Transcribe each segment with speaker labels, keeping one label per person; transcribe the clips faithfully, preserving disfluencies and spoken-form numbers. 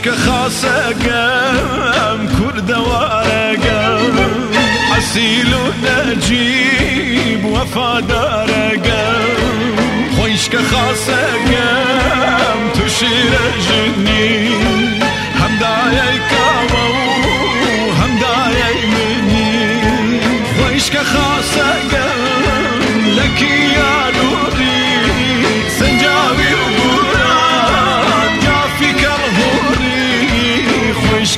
Speaker 1: خوشك خاصقم كرد وارقم أصيل نجيب وفادارقم خوشك خاصقم تشير جني هم دايي كاوو هم دايي مني خوشك خاصقم لك يا نوري سنجاوي وبوران جافي كالهوري خوشك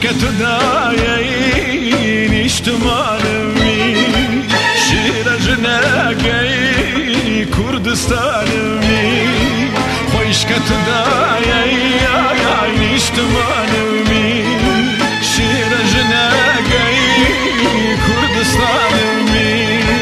Speaker 1: تدايين اشتمالمي شير جناقي كردستانمي خوشك تدايين اشتمالمي شير جناقي كردستانمي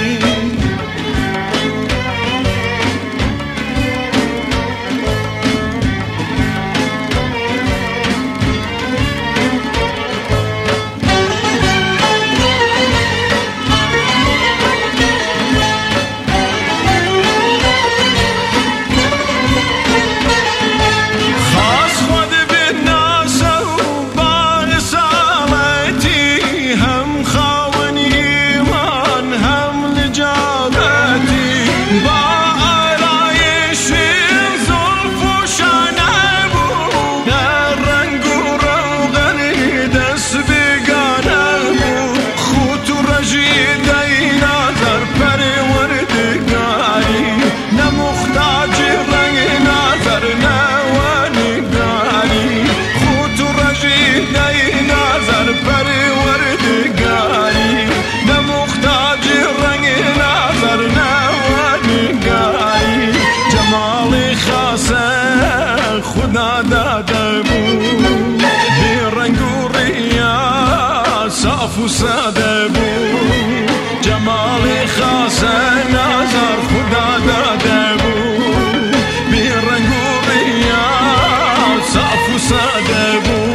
Speaker 1: خدا داده بود بی رنگ و ریا صاف و ساده بود جمال خاص نظر خدا داده بود بی رنگ و ریا صاف و ساده بود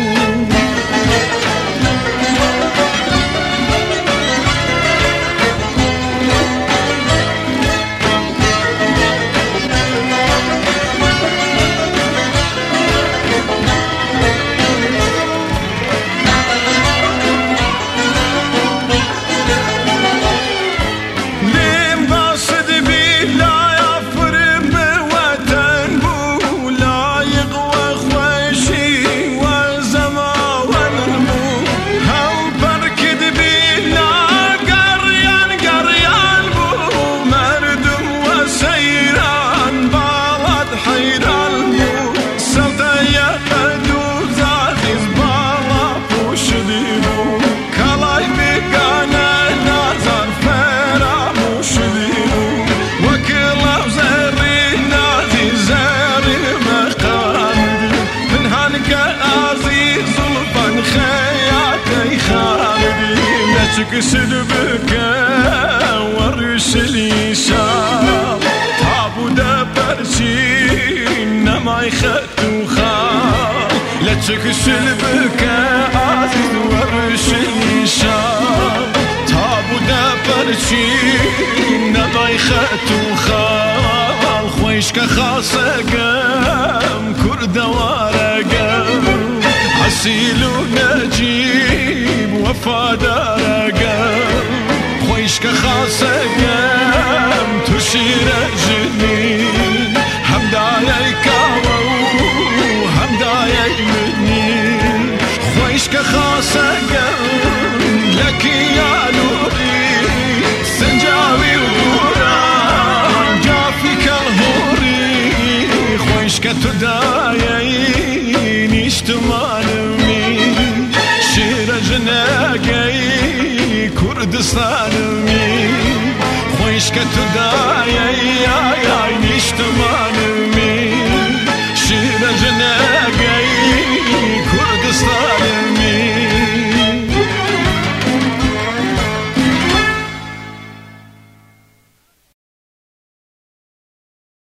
Speaker 1: كسل بكى ورسلي شام تابو دبرسين ما يخدو خام لا تكسل بكى عزيز ورسلي شام تابو دبرسين ما يخدو خام خويشك خاصقم كرد وارقم أصيل نجيب وفادارقم خويشك خاصقم تشير جنين هم دايي كاوو هم دايي مني خويشك خاصقم لك يا نوري سنجاوي وبوران جافي كالهوري خويشك تدايين اشتمالمي شير جناقي كردستانمي خويشك تدايين